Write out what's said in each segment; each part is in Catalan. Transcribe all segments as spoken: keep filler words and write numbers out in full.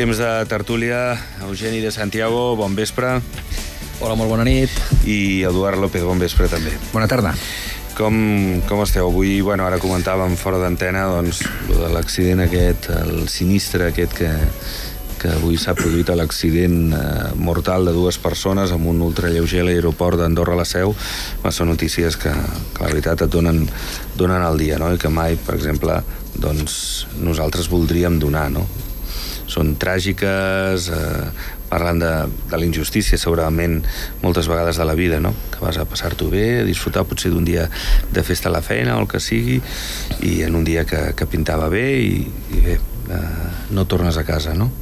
temps de tertúlia. Eugeni de Santiago, bon vespre. Hola, molt bona nit. I Eduard López, bon vespre també. Bona tarda. Com, com esteu? Avui, bueno, ara comentàvem fora d'antena, doncs, lo de l'accident aquest, el sinistre aquest que, que avui s'ha produït, l'accident eh, mortal de dues persones amb un ultralleuger a l'aeroport d'Andorra la Seu. Són notícies que, que la veritat et donen, donen el dia, no? I que mai, per exemple, doncs, nosaltres voldríem donar, no? Són tràgiques, eh, parlen de, de la injustícia, segurament, moltes vegades de la vida, no? Que vas a passar-t'ho bé, a disfrutar potser d'un dia de festa a la feina o el que sigui, i en un dia que, que pintava bé i, i bé, eh, no tornes a casa, no?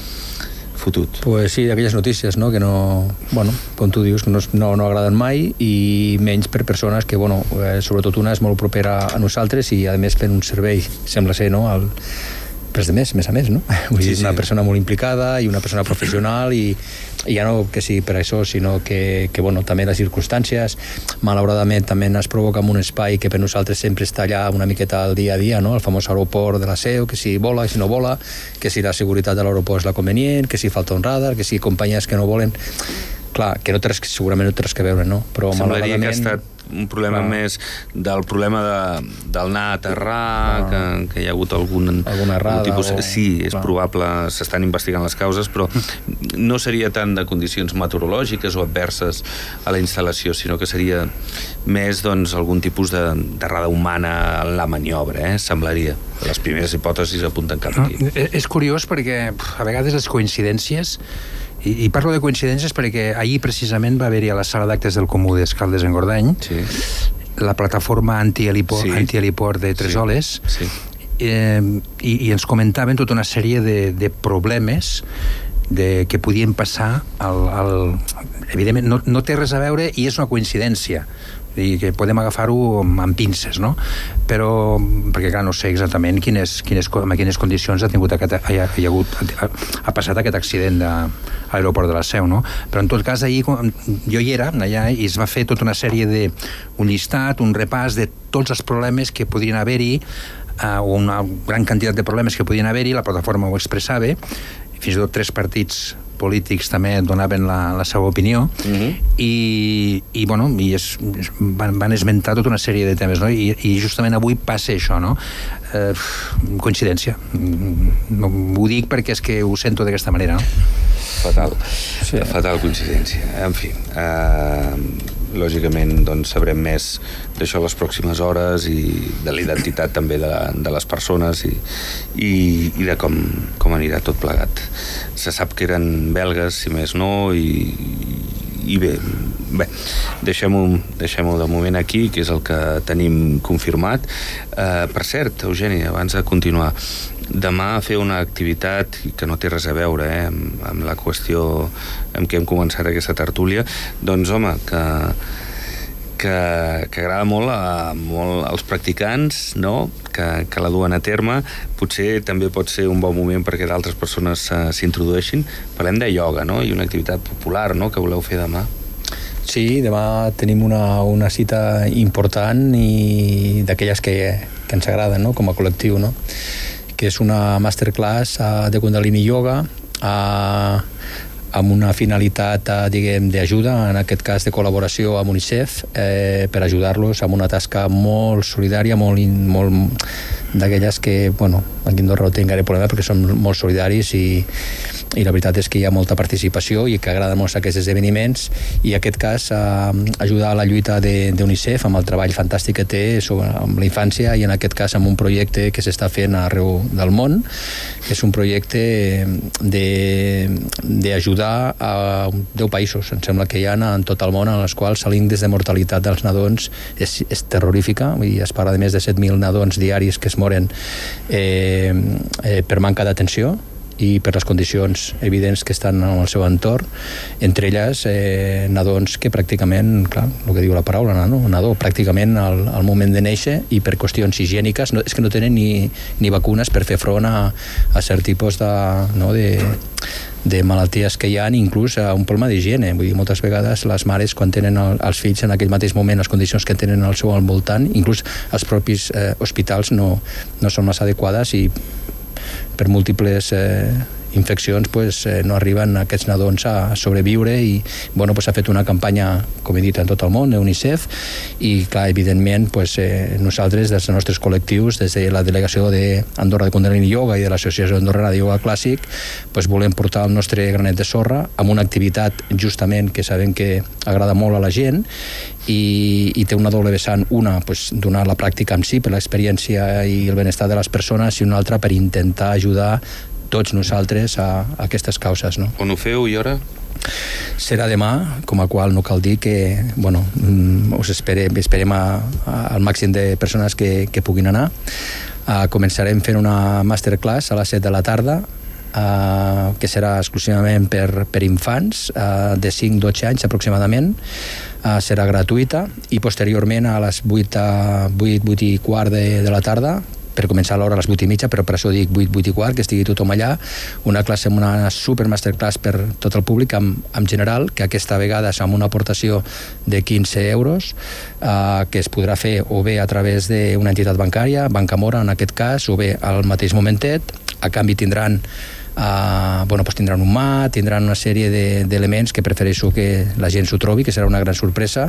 Fotut. Pues sí, aquelles notícies, no? Que no, bueno, com tu dius, que no, no, no agraden mai, i menys per persones que, bueno, eh, sobretot una és molt propera a nosaltres i a més fent un servei, sembla ser, no? El, Pres de més, més a més, no? Vull dir, sí, sí. Una persona molt implicada i una persona professional i, i ja no que sigui per això, sinó que, que bueno, també les circumstàncies, malauradament també es provoca en un espai que per nosaltres sempre està allà una miqueta al dia a dia, no? El famós aeroport de la Seu, que si vola, que si no vola, que si la seguretat de l'aeroport és la convenient, que si falta un radar, que si companyies que no volen... Clar, que no té res, segurament no té res que veure, no? Però semblaria que ha estat un problema clar. Més del problema de, del anar a aterrar, ah. que, que hi ha hagut algun, alguna errada algun tipus... o... Sí, és clar. Probable, s'estan investigant les causes, però no seria tant de condicions meteorològiques o adverses a la instal·lació, sinó que seria més, doncs, algun tipus d'errada humana en la maniobra, eh? Semblaria. Les primeres hipòtesis apunten cap aquí. No, és curiós perquè a vegades les coincidències, i, i parlo de coincidències perquè ahir precisament va haver-hi a la sala d'actes del Comú d'Escaldes-Engordany sí. la plataforma anti-heliport sí. anti de Tresoles sí. Sí. Eh, i, i ens comentaven tota una sèrie de, de problemes de, que podien passar al, al, evidentment no, no té res a veure i és una coincidència i que podem agafar-ho amb pinces, no? Però, perquè clar, no sé exactament quines, quines, en quines condicions ha tingut aquest, ha, ha, hagut, ha, ha passat aquest accident de, a l'aeroport de la Seu, no? Però en tot cas, ahir, jo hi era allà i es va fer tota una sèrie de, un llistat, un repàs de tots els problemes que podrien haver-hi, eh, o una gran quantitat de problemes que podien haver-hi, la plataforma ho expressava, fins i tot tres partits polítics també donaven la, la seva opinió uh-huh. i, i, bueno, i es, van, van esmentar tota una sèrie de temes, no? I, i justament avui passa això, no? Eh, coincidència. No, ho dic perquè és que ho sento d'aquesta manera, no? Fatal. Sí. Fatal coincidència. En fi, eh, lògicament doncs, sabrem més d'això les pròximes hores i de la identitat també de, de les persones i, i, i de com, com anirà tot plegat. Se sap que eren belgues, si més no, i, i bé, bé deixem-ho deixem-ho de moment aquí, que és el que tenim confirmat. Eh, per cert, Eugeni, abans de continuar, demà a fer una activitat que no té res a veure eh, amb, amb la qüestió amb què hem començat aquesta tertúlia, doncs home, que que, que agrada molt, a, molt als practicants, no? que, que la duen a terme. Potser també pot ser un bon moment perquè d'altres persones uh, s'introdueixin. Parlem de ioga, no? I una activitat popular, no?, que voleu fer demà. Sí, demà tenim una, una cita important i d'aquelles que, que ens agraden, no?, com a col·lectiu, no?, que és una masterclass uh, de Kundalini Yoga uh, amb una finalitat, eh, diguem, d'ajuda, en aquest cas de col·laboració amb UNICEF, eh, per ajudar-los amb una tasca molt solidària, molt, molt d'aquelles que, bueno, aquí a Andorra no tinc gaire problema perquè són molt solidaris i, i la veritat és que hi ha molta participació i que agrada molt aquests esdeveniments, i en aquest cas eh, ajudar a la lluita d'UNICEF amb el treball fantàstic que té sobre, amb la infància, i en aquest cas amb un projecte que s'està fent arreu del món, que és un projecte d'ajudar a deu països, em sembla que hi ha en tot el món, en els quals l'índex de mortalitat dels nadons és, és terrorífica. Vull dir, es parla de més de set mil nadons diaris que es moren eh, eh, per manca d'atenció i per les condicions evidents que estan en el seu entorn, entre elles eh, nadons que pràcticament, clar, el que diu la paraula, no? nadó, pràcticament al, al moment de néixer, i per qüestions higièniques, no, és que no tenen ni, ni vacunes per fer front a, a cert tipus de, no, de, de malalties que hi ha, inclús a un problema d'higiene. Vull dir, moltes vegades les mares, quan tenen el, els fills en aquell mateix moment, les condicions que tenen al seu al voltant, inclús els propis eh, hospitals no, no són massa adequades, i per múltiples eh, infeccions pues, eh, no arriben aquests nadons a sobreviure i bueno, pues, s'ha fet una campanya, com he dit, en tot el món, UNICEF, i clar, evidentment pues, eh, nosaltres, dels nostres col·lectius, des de la delegació d'Andorra de Kundalini Yoga i de l'Associació Andorrana de Yoga Clàssic, pues, volem portar el nostre granet de sorra amb una activitat justament que sabem que agrada molt a la gent i, i té una doble vessant, una pues, donar la pràctica en si per l'experiència i el benestar de les persones i una altra per intentar ajudar tots nosaltres a, a aquestes causes, no? On ho feu i hora? Serà demà, com a qual no cal dir que bueno, us esperem, esperem a, a, al màxim de persones que, que puguin anar. Uh, començarem fent una masterclass a les set de la tarda, uh, que serà exclusivament per, per infants uh, de cinc a dotze anys aproximadament. Uh, serà gratuïta i posteriorment a les vuit, vuit, vuit i quart de, de la tarda, per començar l'hora a les vuit i mitja, però per això dic vuit, vuit i quart, que estigui tothom allà, una classe, una super masterclass per tot el públic en, en general, que aquesta vegada és amb una aportació de quinze euros, eh, que es podrà fer o bé a través d'una entitat bancària, Banca Mora en aquest cas, o bé al mateix momentet. A canvi tindran Uh, bueno, pues tindran un mà, tindran una sèrie d'elements de, que prefereixo que la gent s'ho trobi, que serà una gran sorpresa,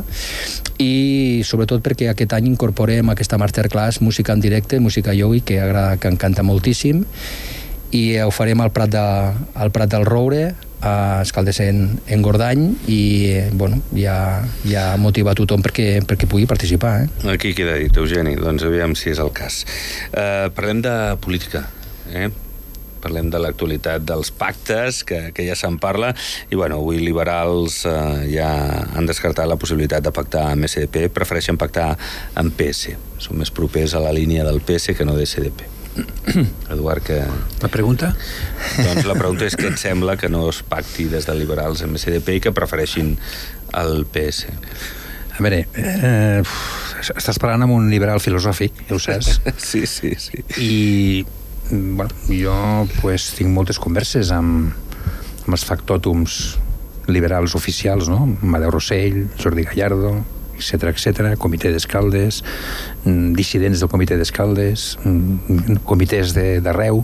i sobretot perquè aquest any incorporem aquesta masterclass música en directe, música yogi, que, agrada, que encanta moltíssim, i ho farem al Prat, de, al Prat del Roure, a Escaldes en, en Gordany, i bueno, ja, ja motiva a tothom perquè, perquè pugui participar. Eh? Aquí queda dit, Eugeni, doncs aviam si és el cas. Uh, parlem de política, eh? Parlem de l'actualitat dels pactes, que, que ja se'n parla, i bueno, avui liberals eh, ja han descartat la possibilitat de pactar amb S D P, prefereixen pactar amb P S. Són més propers a la línia del P S que no de S D P. Eduard, que... La pregunta? Doncs la pregunta és què et sembla que no es pacti des de liberals amb S D P i que prefereixin el P S? A veure, eh, estàs parlant amb un liberal filosòfic, ja ho saps? Sí, sí, sí. I... bueno, jo pues, tinc moltes converses amb, amb els factòtums liberals oficials, no? Amadeu Rossell, Jordi Gallardo, etcètera, etcètera, comitè d'Escaldes, dissidents del comitè d'Escaldes, comitès d'arreu.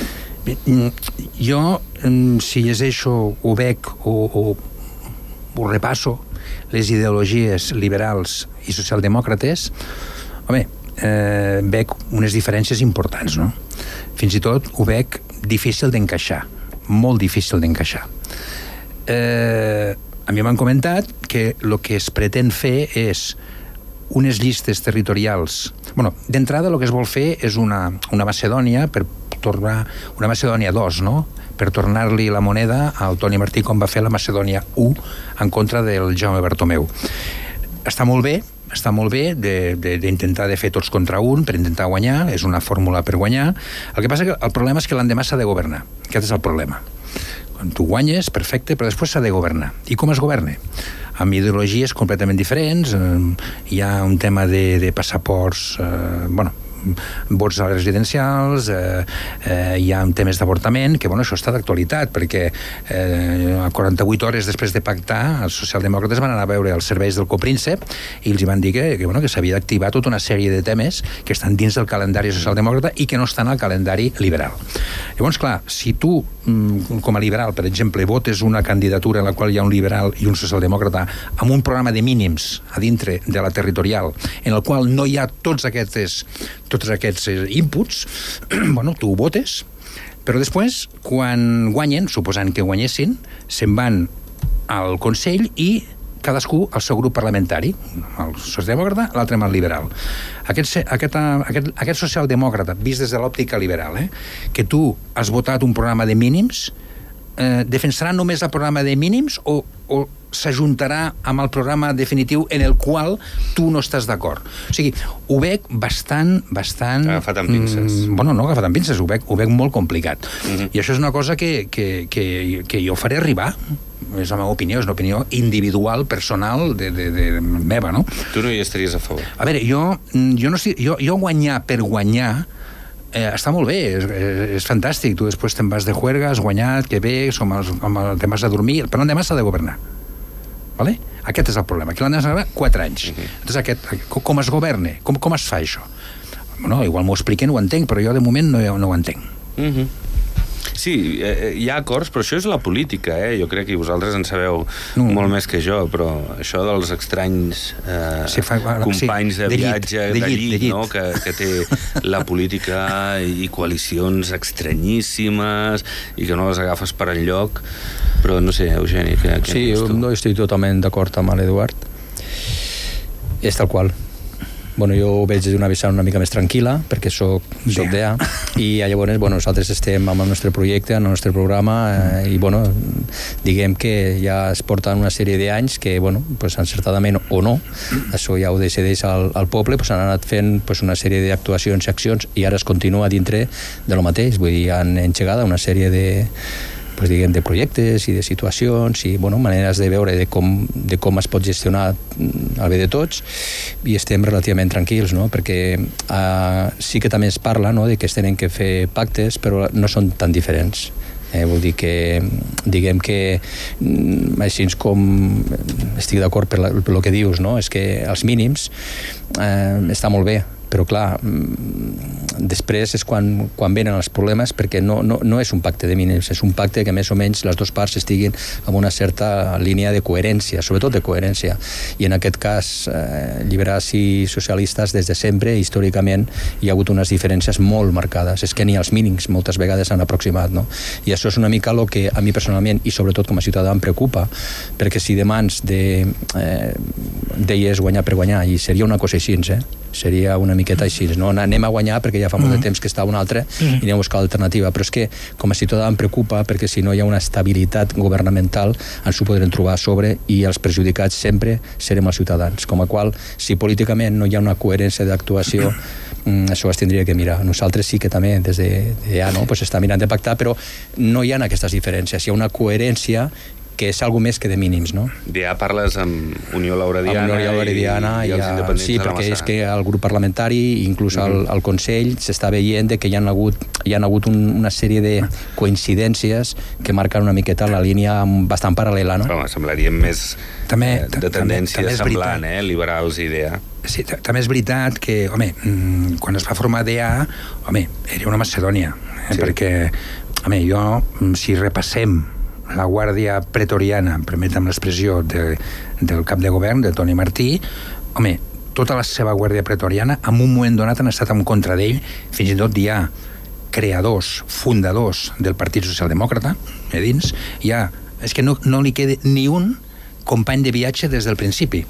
Jo, si llegeixo o veig o, o, o repasso les ideologies liberals i socialdemòcrates, home, eh, veig unes diferències importants, no? Fins i tot ho veig difícil d'encaixar, molt difícil d'encaixar. Eh, a mi m'han comentat que el que es pretén fer és unes llistes territorials. Bueno, d'entrada el que es vol fer és una, una Macedònia per tornar, una Macedònia dos, no? Per tornar-li la moneda al Toni Martí com va fer la Macedònia u en contra del Jaume Bartomeu. Està molt bé, està molt bé d'intentar de, de, de fer tots contra un per intentar guanyar, és una fórmula per guanyar. El que passa que el problema és que l'endemà s'ha de governar. Aquest és el problema. Quan tu guanyes, perfecte, però després s'ha de governar. I com es governa? Amb ideologies completament diferents, eh, hi ha un tema de, de passaports, eh, bueno, vots residencials, eh, eh, hi ha temes d'avortament, que bueno, això està d'actualitat, perquè eh, a quaranta-vuit hores després de pactar, els socialdemòcrates van anar a veure els serveis del Copríncep i els van dir que, que, bueno, que s'havia d'activar tota una sèrie de temes que estan dins del calendari socialdemòcrata i que no estan al calendari liberal. Llavors, clar, si tu, com a liberal, per exemple, votes una candidatura en la qual hi ha un liberal i un socialdemòcrata amb un programa de mínims a dintre de la territorial, en el qual no hi ha tots aquests tots aquests inputs, bueno, tu ho votes, però després, quan guanyen, suposant que guanyessin, se'n van al Consell i cadascú al seu grup parlamentari, el socialdemòcrata, l'altre amb el liberal. Aquest, aquest, aquest, aquest socialdemòcrata, vist des de l'òptica liberal, eh, que tu has votat un programa de mínims, eh, defensarà només el programa de mínims o, o s'ajuntarà amb el programa definitiu en el qual tu no estàs d'acord? O sigui, ho veig bastant... bastant agafat amb pinces. Mm, bueno, no agafat amb pinces, ho veig, ho veig molt complicat. Uh-huh. I això és una cosa que, que, que, que jo faré arribar. És la meva opinió, és una opinió individual, personal, de, de, de meva, no? Tu no hi estaries a favor? A veure, jo, jo, no estic, jo, jo guanyar per guanyar Eh, està molt bé, és, és fantàstic. Tu després te'n vas de juerga, has guanyat, que bé, som els, te'n vas a dormir, però l'endemà s'ha de governar. Vale? Aquest és el problema. Aquí l'endemà s'ha de governar quatre anys. Uh-huh. Entonces, aquest, com es governa? Com, com es fa això? Bueno, igual m'ho expliquen, ho entenc, però jo de moment no, no ho entenc. Uh-huh. Sí, eh, hi ha acords, però això és la política, eh? Jo crec que vosaltres en sabeu no. molt més que jo, però això dels estranys eh, sí, fa, companys sí, de, de viatge, llit, de, llit, de llit, de llit. No? Que, que té la política i coalicions estranyíssimes i que no les agafes per enlloc, però no sé, Eugeni, què, què sí, jo no estic totalment d'acord amb l'Eduard. És tal qual. Bueno, jo ho veig d'una vessant una mica més tranquil·la, perquè soc, soc d'E A, i llavors, bueno, nosaltres estem amb el nostre projecte, amb el nostre programa, eh, i, bueno, diguem que ja es porten una sèrie d'anys que, bueno, pues, encertadament o no, això ja ho decideix el, el poble, pues, han anat fent pues, una sèrie d'actuacions i accions, i ara es continua dintre de lo mateix, vull dir, han engegat una sèrie de pues, diguem, de projectes i de situacions i bueno, maneres de veure de com, de com es pot gestionar el bé de tots i estem relativament tranquils, no? Perquè uh, sí que també es parla, no?, de que es tenen que fer pactes, però no són tan diferents. Eh, vull dir que, diguem que així com estic d'acord per, la, per lo que dius, no? És que els mínims eh, està molt bé, però clar, després és quan, quan venen els problemes, perquè no, no, no és un pacte de mínims, és un pacte que més o menys les dues parts estiguin amb una certa línia de coherència, sobretot de coherència, i en aquest cas eh, liberals i socialistes des de sempre, històricament, hi ha hagut unes diferències molt marcades, és que ni els mínims moltes vegades s'han aproximat, no? I això és una mica el que a mi personalment, i sobretot com a ciutadà, em preocupa, perquè si demans de, eh, deies guanyar per guanyar, i seria una cosa així, eh? Seria una miqueta així, no? Anem a guanyar perquè ja fa molt de temps que està un altre i anem a buscar l'alternativa, però és que com a ciutadà em preocupa perquè si no hi ha una estabilitat governamental ens ho podrem trobar a sobre i els perjudicats sempre serem els ciutadans, com a qual si políticament no hi ha una coherència d'actuació això es tindria que mirar. Nosaltres sí que també des de, de ja, no? Pues està mirant de pactar, però no hi ha aquestes diferències, hi ha una coherència que és algo més que de mínims, no? Ja parles amb Unió Laurediana, amb Unió Laurediana i, i, i els independents sí, de la Massana. Sí, perquè és que el grup parlamentari, inclús mm -hmm. el, el Consell, s'està veient que hi ha hagut, hi ha hagut un, una sèrie de coincidències que marquen una miqueta la línia bastant paral·lela, no? Però semblarien més també, eh, de tendència també, també semblant, eh? Liberals i D A. Sí, també és veritat que, home, quan es va formar D A, home, era una Macedònia, eh? Sí. Perquè, home, jo, si repassem la guàrdia pretoriana, permetem l'expressió, de, del cap de govern, de Toni Martí, home, tota la seva guàrdia pretoriana, en un moment donat han estat en contra d'ell, fins i tot hi ha creadors, fundadors del Partit Socialdemòcrata, a dins, hi ha, és que no, no li queda ni un company de viatge des del principi.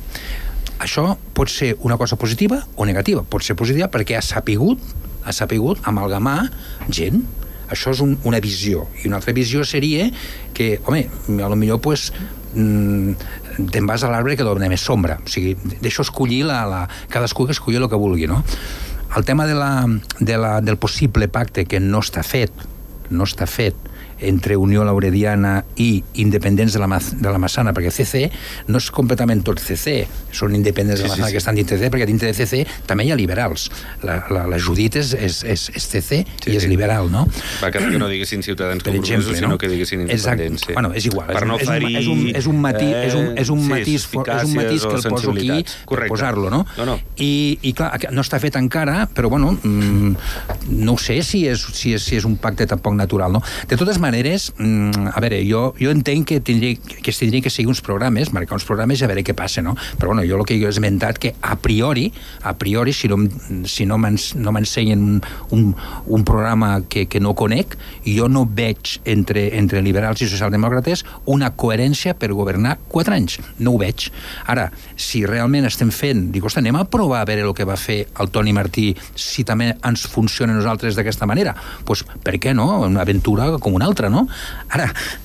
Això pot ser una cosa positiva o negativa. Pot ser positiva perquè ha sapigut, ha sapigut amalgamar gent. Això és un, una visió. I una altra visió seria que, home, a lo millor, pues, mmm, te'n vas a l'arbre que dona més sombra. O sigui, deixo escollir la, la, cadascú que escolli el que vulgui, no? El tema de la, de la, del possible pacte que no està fet, no està fet, entre Unió Laurediana i independents de la, de la Massana, perquè C C no és completament tot C C, són independents sí, de la Massana sí, sí. que estan dintre de C C, perquè dintre de C C també hi ha liberals. La, la, la Judit és, és, és, és C C sí, i és sí. liberal, no? Va quedar que no diguessin ciutadans compromesos, exemple, no? Sinó que diguessin independents. Sí. Bueno, és igual. Per no ferir... És un, és un matí, és un, és un matís, sí, és un matís que el poso aquí per posar-lo, no? no, no. I, I, clar, no està fet encara, però, bueno, mmm, no sé si és, si, és, si és un pacte tampoc natural, no? De totes maneres, mmm, a veure, jo, jo entenc que, tindria, que es tindrien que seguir uns programes, marcar uns programes i a veure què passa, no? Però, bueno, jo el que jo he esmentat que a priori, a priori, si no, si no m'ensenyen un, un, un programa que, que no conec, jo no veig entre, entre liberals i socialdemòcrates una coherència per governar quatre anys. No ho veig. Ara, si realment estem fent, dic, ostres, anem a provar a veure el que va fer el Toni Martí, si també ens funciona a nosaltres d'aquesta manera. Doncs, pues, per què no? Una aventura com una altra, no? Ara,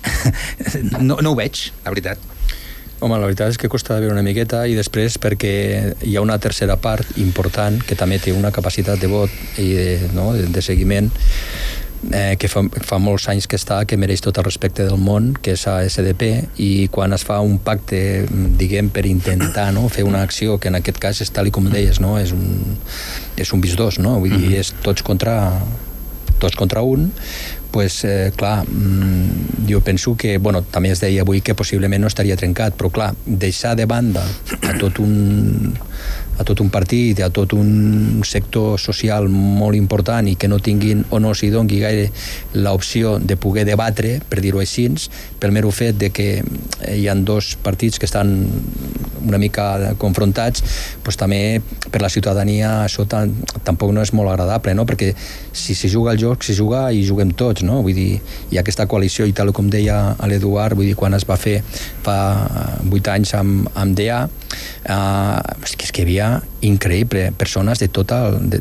no, no ho veig, la veritat. Home, la veritat és que costa de veure una miqueta i després perquè hi ha una tercera part important que també té una capacitat de vot i de, no, de, de seguiment eh, que fa, fa molts anys que està, que mereix tot el respecte del món, que és a S D P, i quan es fa un pacte, diguem, per intentar no, fer una acció, que en aquest cas és tal i com deies, no, és un, és un vis dos, no? Vull dir, és tots contra, tots contra un, pues, eh, clar, mmm, jo penso que, bueno, també es deia avui que possiblement no estaria trencat, però clar, deixar de banda a tot un a tot un partit, a tot un sector social molt important i que no tinguin o no s'hi doni gaire l'opció de poder debatre, per dir-ho així, pel mero fet de que hi ha dos partits que estan una mica confrontats, doncs també per la ciutadania això tampoc no és molt agradable, no? Perquè si s'hi juga el joc, s'hi juga i juguem tots, no? Vull dir, hi ha aquesta coalició i tal com deia l'Eduard, vull dir, quan es va fer fa vuit anys amb, amb D A, eh, és que hi havia increïble, persones de tot, el, de,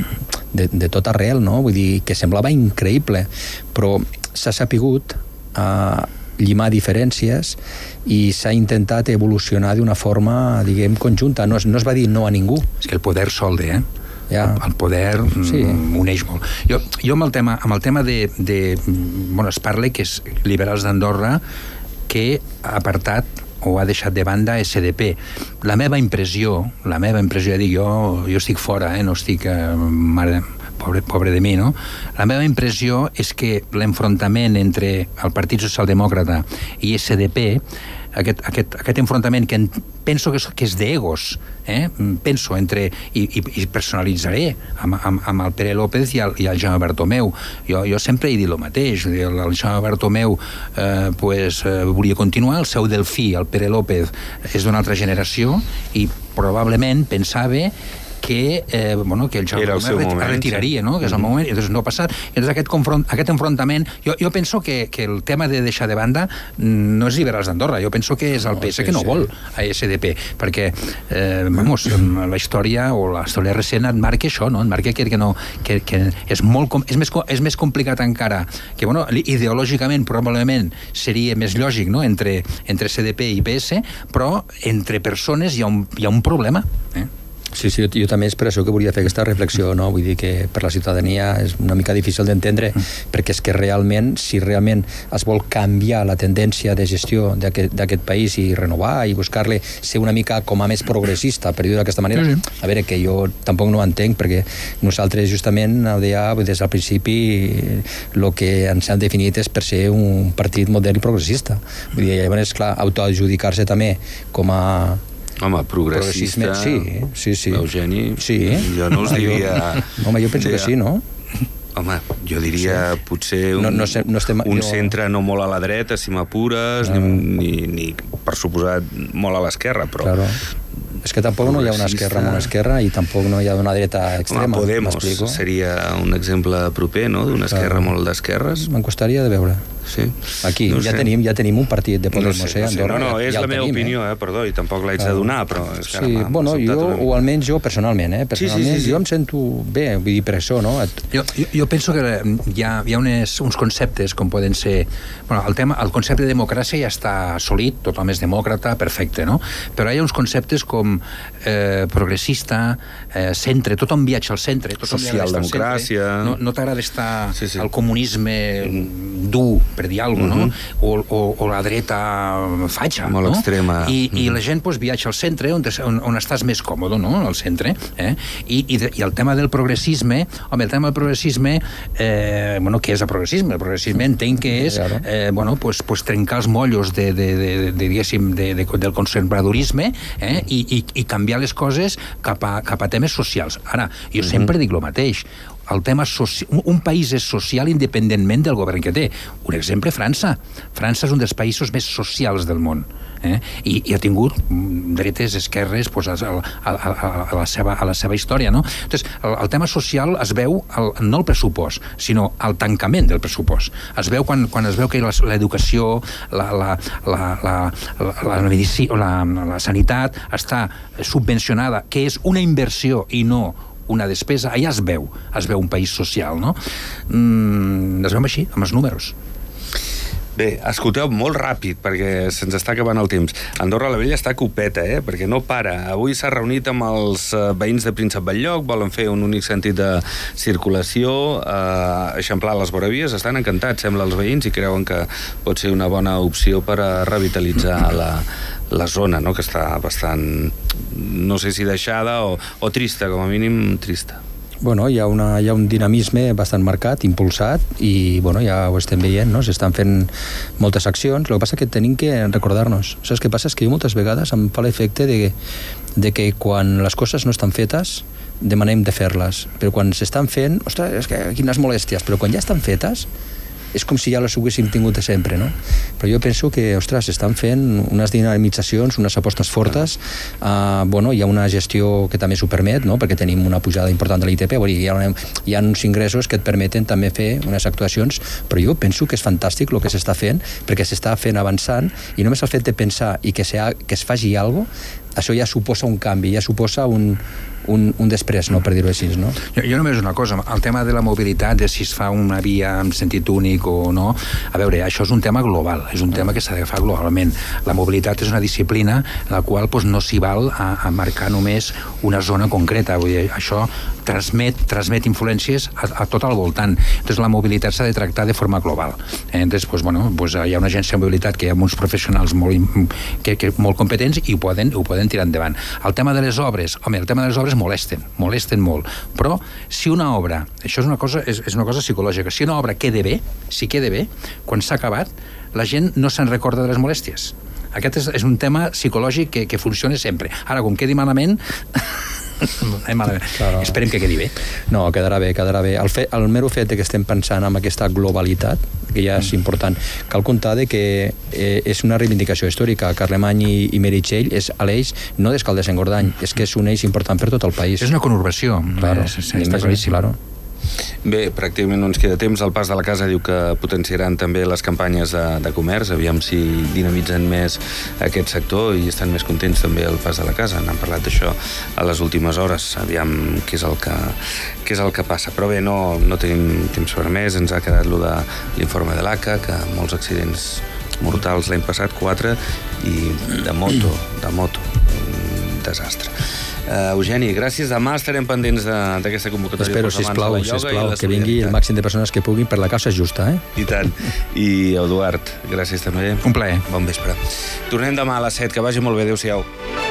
de, de tot arrel, no? Vull dir, que semblava increïble, però s'ha sapigut eh, llimar diferències i s'ha intentat evolucionar d'una forma, diguem, conjunta. No es, no es va dir no a ningú. És que el poder solde, eh? Ja. El, el poder sí. uneix molt. Jo, jo amb el tema, amb el tema de, de... Bueno, es parla que és Liberals d'Andorra que ha apartat o ha deixat de banda S D P. La meva impressió, la meva impressió, ja dic, jo, jo estic fora, eh? No estic... Eh, mare, pobre, pobre de mi, no? La meva impressió és que l'enfrontament entre el Partit Socialdemòcrata i S D P, aquest, aquest, aquest enfrontament que en, penso que és, que és d'egos, eh? Penso entre, i, i, i personalitzaré amb, amb, amb el Pere López i el, i el Jaume Bartomeu. Jo, jo sempre he dit el mateix, el, el Jaume Bartomeu eh, pues, eh, volia continuar, el seu delfí, el Pere López, és d'una altra generació i probablement pensava que, eh, bueno, que el Jaume Bartomeu el retiraria, no? Que és el mm-hmm. moment, i doncs no ha passat. I doncs aquest, confront, aquest enfrontament, jo, jo penso que, que el tema de deixar de banda no és Liberals d'Andorra, jo penso que és el P S que no vol a S D P, perquè, eh, vamos, la història o la història recent et marca això, no? Et marca que, que, no, que, que és, molt, és, més, és més complicat encara, que, bueno, ideològicament probablement seria més lògic, no?, entre, entre S D P i P S, però entre persones hi ha un, hi ha un problema, eh? Sí, sí, jo, jo també és per això que volia fer aquesta reflexió, no? Vull dir que per la ciutadania és una mica difícil d'entendre, mm. perquè és que realment, si realment es vol canviar la tendència de gestió d'aquest país i renovar i buscar-li ser una mica com a més progressista, per dir-ho d'aquesta manera, mm. a veure, que jo tampoc no ho entenc, perquè nosaltres justament el D A, des del principi, el que ens han definit és per ser un partit modern i progressista. Vull dir, llavors, clar, autoadjudicar-se també com a home, progressista, sí, sí, sí. Eugeni, sí. jo no us diria... Home, jo penso que sí, no? Home, jo diria sí. potser un, no, no sé, no estem, un jo... centre no molt a la dreta, si m'apures, no. ni, ni, ni, per suposat, molt a l'esquerra, però... Claro. És que tampoc no hi ha una esquerra amb una esquerra i tampoc no hi ha una dreta extrema. Home, Podemos seria un exemple proper, no?, d'una esquerra claro. molt d'esquerres. Me'n costaria de veure. Sí. Aquí no ja, tenim, ja tenim un partit de Podemos, no sé, eh, no sé. Andorra. No, no, és ja la meva tenim, opinió, eh? Perdó, i tampoc l'haig de donar, però... És que sí, bueno, jo, o almenys jo personalment, eh? Personalment, sí, sí, sí, sí. jo em sento bé, vull dir, per això, no? Jo, jo, jo penso que hi ha, hi ha unes, uns conceptes com poden ser... Bueno, el, tema, el concepte de democràcia ja està assolit, tothom és demòcrata, perfecte, no? Però hi ha uns conceptes com eh, progressista, eh, centre, tothom viatja al centre, tothom socialdemocràcia... No, no t'agrada estar sí, sí. al comunisme dur, per dir alguna cosa, mm-hmm. no? O, o, o la dreta fatxa, molt no? extrema. I, mm-hmm. i la gent pues, viatja al centre, on, on, on estàs més còmode, no?, al centre. Eh? I, i, de, I el tema del progressisme, home, el tema del progressisme, eh, bueno, què és el progressisme? El progressisme entenc que és, eh, bueno, pues, pues trencar els mollos de, de, de, de, diguéssim, de, de, del conservadorisme, eh? I, i, i canviar les coses cap a, cap a temes socials. Ara, jo mm-hmm. sempre dic el mateix, el tema soci... un país és social independentment del govern que té. Un exemple, França. França és un dels països més socials del món. Eh? I, i ha tingut dretes, esquerres pues, a, a, a, a, la seva, a la seva història, no? Entonces, el, el tema social es veu el, no el pressupost, sinó el tancament del pressupost. Es veu quan, quan es veu que l'educació, la, la, la, la, la, la, medicina, la, la sanitat està subvencionada, que és una inversió i no una despesa, allà es veu, es veu un país social, no? Mm, es veu així, amb els números. Bé, escolteu molt ràpid, perquè se'ns està acabant el temps. Andorra la Vella està copeta, eh? Perquè no para. Avui s'ha reunit amb els veïns de Príncep Batllloc, volen fer un únic sentit de circulació, eh, eixamplar les voravies, estan encantats, sembla, els veïns, i creuen que pot ser una bona opció per a revitalitzar la, la zona, no?, que està bastant, no sé si deixada o, o trista, com a mínim trista. bueno, hi ha, una, hi ha un dinamisme bastant marcat, impulsat, i bueno, ja ho estem veient, no? S'estan fent moltes accions. El que passa és que tenim que recordar-nos. Saps què passa? És que jo moltes vegades em fa l'efecte de, de que quan les coses no estan fetes demanem de fer-les, però quan s'estan fent, ostres, és que quines molèsties, però quan ja estan fetes és com si ja les haguéssim tingut de sempre, no? Però jo penso que, ostres, estan fent unes dinamitzacions, unes apostes fortes, uh, bueno, hi ha una gestió que també s'ho permet, no? Perquè tenim una pujada important de l'I T P, vull dir, hi ha, una, hi ha uns ingressos que et permeten també fer unes actuacions, però jo penso que és fantàstic el que s'està fent, perquè s'està fent avançant, i només el fet de pensar i que, sea, que es faci alguna cosa, això ja suposa un canvi, ja suposa un, un, un després, no, per dir-ho així, no? Jo, jo només una cosa, el tema de la mobilitat, de si es fa una via en sentit únic o no, a veure, això és un tema global, és un tema que s'ha d'agafar globalment. La mobilitat és una disciplina en la qual doncs, no s'hi val a, a marcar només una zona concreta, vull dir, això transmet, transmet influències a, a tot al voltant. Entonces la mobilitat s'ha de tractar de forma global. Entonces, pues, bueno, pues, hi ha una agència de mobilitat que hi ha uns professionals molt, que, que, molt competents i ho poden, ho poden tirar endavant. El tema de les obres, home, el tema de les obres molesten, molesten molt, però si una obra, això és una cosa, és, és una cosa psicològica, si una obra queda bé, si queda bé, quan s'ha acabat, la gent no se'n recorda de les molèsties. Aquest és, és un tema psicològic que, que funciona sempre. Ara, com quedi malament... Claro. Esperem que quedi bé. No, quedarà bé, quedarà bé. El, fe, el mero fet que estem pensant en aquesta globalitat, que ja és mm. important, cal comptar de que eh, és una reivindicació històrica. Carlemany i, i Meritxell és a l'eix no d'Escaldes-Engordany, mm. és que és un eix important per tot el país. És una conurbació. Claro, és, és, està claríssim. Claro. Bé, pràcticament no ens queda temps. El Pas de la Casa diu que potenciaran també les campanyes de, de comerç, aviam si dinamitzen més aquest sector i estan més contents també el Pas de la Casa. N'han parlat d'això a les últimes hores, aviam què és el que, què és el que passa. Però bé, no, no tenim temps per més, ens ha quedat lo de l'informe de l'A C A, que molts accidents mortals l'any passat, quatre, i de moto, de moto, un desastre. Uh, Eugeni, gràcies. Demà estarem pendents d'aquesta convocatòria. Espero, sisplau, sisplau, que vingui el màxim de persones que puguin, per la causa justa, eh? I tant. I Eduard, gràcies també. Un plaer. Bon vespre. Tornem demà a les set, que vagi molt bé. Adéu-siau.